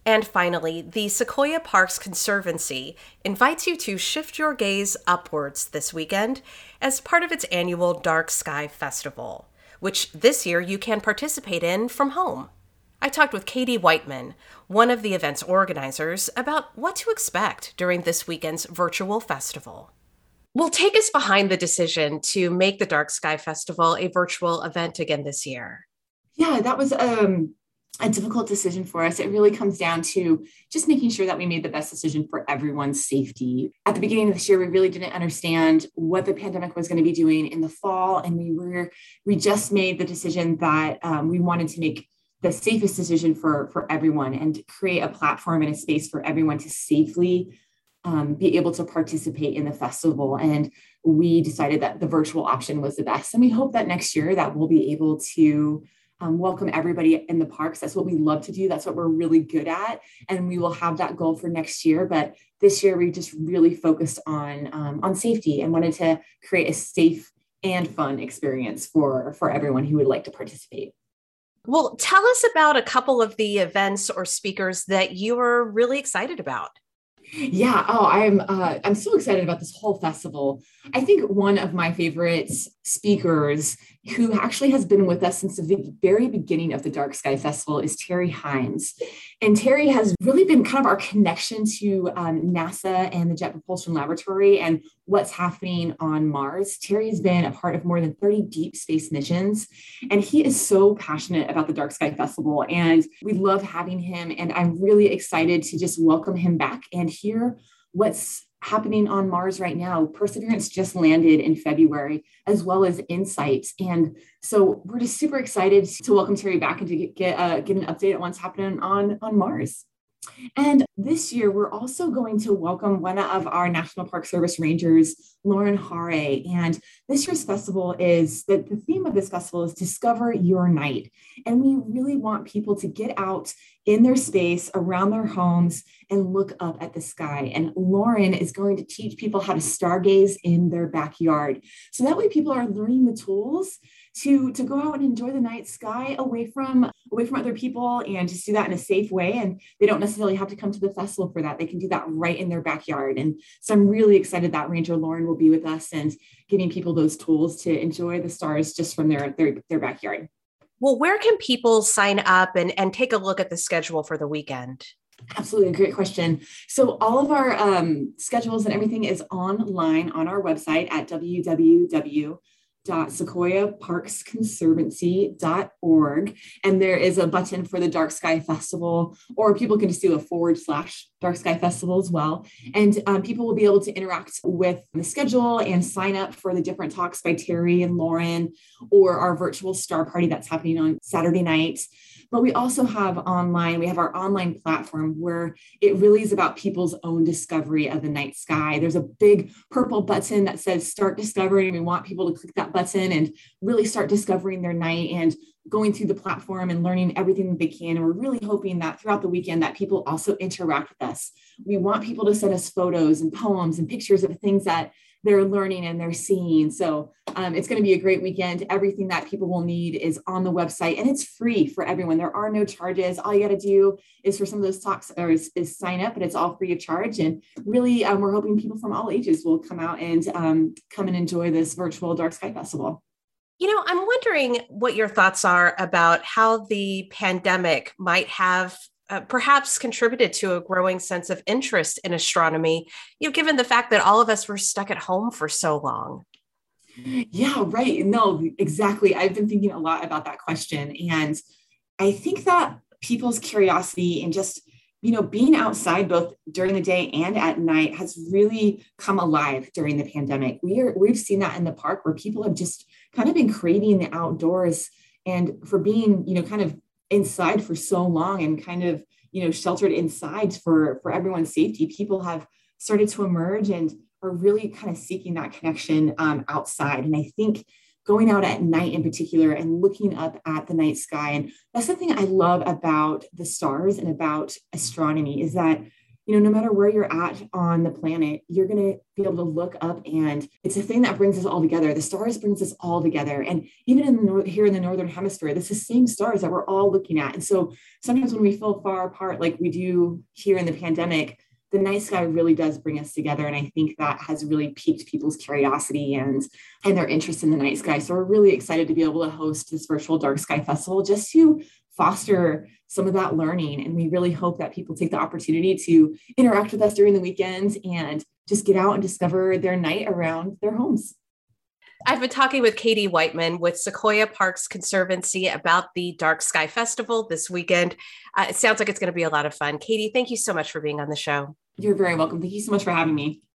And finally, the Sequoia Parks Conservancy invites you to shift your gaze upwards this weekend as part of its annual Dark Sky Festival, which this year you can participate in from home. I talked with Katie Whiteman, one of the event's organizers, about what to expect during this weekend's virtual festival. Well, take us behind the decision to make the Dark Sky Festival a virtual event again this year. Yeah, that was a difficult decision for us. It really comes down to just making sure that we made the best decision for everyone's safety. At the beginning of this year, we really didn't understand what the pandemic was going to be doing in the fall, and we just made the decision that we wanted to make the safest decision for everyone and create a platform and a space for everyone to safely be able to participate in the festival. And we decided that the virtual option was the best. And we hope that next year that we'll be able to welcome everybody in the parks. That's what we love to do. That's what we're really good at. And we will have that goal for next year. But this year, we just really focused on safety and wanted to create a safe and fun experience for everyone who would like to participate. Well, tell us about a couple of the events or speakers that you are really excited about. Yeah. Oh, I'm so excited about this whole festival. I think one of my favorite speakers who actually has been with us since the very beginning of the Dark Sky Festival is Terry Hines. And Terry has really been kind of our connection to NASA and the Jet Propulsion Laboratory and what's happening on Mars. Terry has been a part of more than 30 deep space missions, and he is so passionate about the Dark Sky Festival, and we love having him. And I'm really excited to just welcome him back and hear what's happening on Mars right now. Perseverance just landed in February, as well as InSight. And so we're just super excited to welcome Terry back and to get an update on what's happening on Mars. And this year, we're also going to welcome one of our National Park Service Rangers, Lauren Hare. And this year's festival is, the theme of this festival is Discover Your Night. And we really want people to get out in their space around their homes and look up at the sky. And Lauren is going to teach people how to stargaze in their backyard. So that way people are learning the tools to go out and enjoy the night sky away from other people, and just do that in a safe way. And they don't necessarily have to come to the festival for that. They can do that right in their backyard. And so I'm really excited that Ranger Lauren will be with us and giving people those tools to enjoy the stars just from their backyard. Well, where can people sign up and take a look at the schedule for the weekend? Absolutely. Great question. So all of our schedules and everything is online on our website at www.sequoiaparksconservancy.org. And there is a button for the Dark Sky Festival, or people can just do a / Dark Sky Festival as well. And people will be able to interact with the schedule and sign up for the different talks by Terry and Lauren, or our virtual star party that's happening on Saturday night. But we also have our online platform where it really is about people's own discovery of the night sky. There's a big purple button that says Start Discovering. We want people to click that button and really start discovering their night and going through the platform and learning everything that they can. And we're really hoping that throughout the weekend that people also interact with us. We want people to send us photos and poems and pictures of things that they're learning and they're seeing. So it's going to be a great weekend. Everything that people will need is on the website, and it's free for everyone. There are no charges. All you got to do is for some of those talks is sign up, and it's all free of charge. And really, we're hoping people from all ages will come out and come and enjoy this virtual Dark Sky Festival. I'm wondering what your thoughts are about how the pandemic might have perhaps contributed to a growing sense of interest in astronomy, given the fact that all of us were stuck at home for so long. Yeah, right. No, exactly. I've been thinking a lot about that question. And I think that people's curiosity and just, being outside both during the day and at night has really come alive during the pandemic. We've seen that in the park where people have just kind of been craving the outdoors, and for being, kind of inside for so long and kind of, sheltered inside for everyone's safety, people have started to emerge and are really kind of seeking that connection outside. And I think going out at night in particular and looking up at the night sky, and that's something I love about the stars and about astronomy, is that no matter where you're at on the planet, you're going to be able to look up, and it's a thing that brings us all together. The stars brings us all together. And even here in the Northern Hemisphere, it's the same stars that we're all looking at. And so sometimes when we feel far apart, like we do here in the pandemic, the night sky really does bring us together. And I think that has really piqued people's curiosity and their interest in the night sky. So we're really excited to be able to host this virtual Dark Sky Festival just to foster some of that learning. And we really hope that people take the opportunity to interact with us during the weekends and just get out and discover their night around their homes. I've been talking with Katie Whiteman with Sequoia Parks Conservancy about the Dark Sky Festival this weekend. It sounds like it's going to be a lot of fun. Katie, thank you so much for being on the show. You're very welcome. Thank you so much for having me.